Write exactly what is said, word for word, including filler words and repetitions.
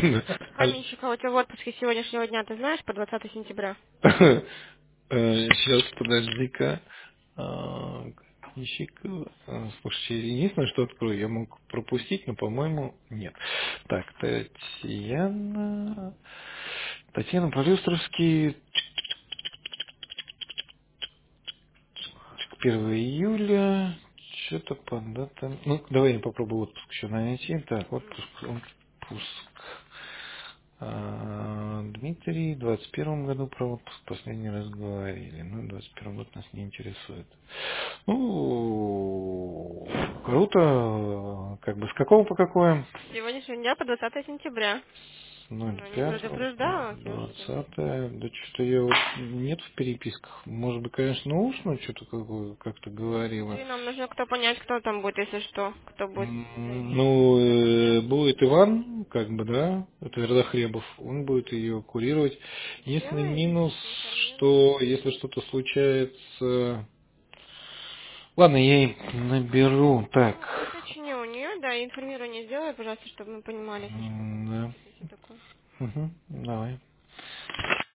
Аль- Каменщика, у тебя в отпуске с сегодняшнего дня, ты знаешь, по двадцатое сентября? Э, Сейчас, подожди-ка. А, Каменщик, э, Слушайте, единственное, что открою, я мог пропустить, но, по-моему, нет. Так, Татьяна... Татьяна Полюстровский, первого июля, что-то по датам... Ну, давай я попробую отпуск еще найти. Так, отпуск, отпуск. А, Дмитрий, в двадцать первом году про отпуск последний раз говорили. Ну, двадцать первый год нас не интересует. Ну, круто. Как бы с какого по какое? С сегодняшнего дня по двадцатое сентября. Ну, Ну, не пятого, предупреждала тебя, что ли? двадцатое. Да что-то я вот нет в переписках. Может быть, конечно, устно что-то как- как-то говорила. Ты, нам нужно кто понять, кто там будет, если что. Кто будет М, завести. Ну, э, будет Иван, как бы, да, это Вердохлебов, он будет ее курировать. Единственный Сделай, минус, информируй. что если что-то случается... Ладно, я ей наберу. Так. Ну, уточни у нее, да, информирование сделай, пожалуйста, чтобы мы понимали, если что М, Да. случится, если такое. Мгм, давай.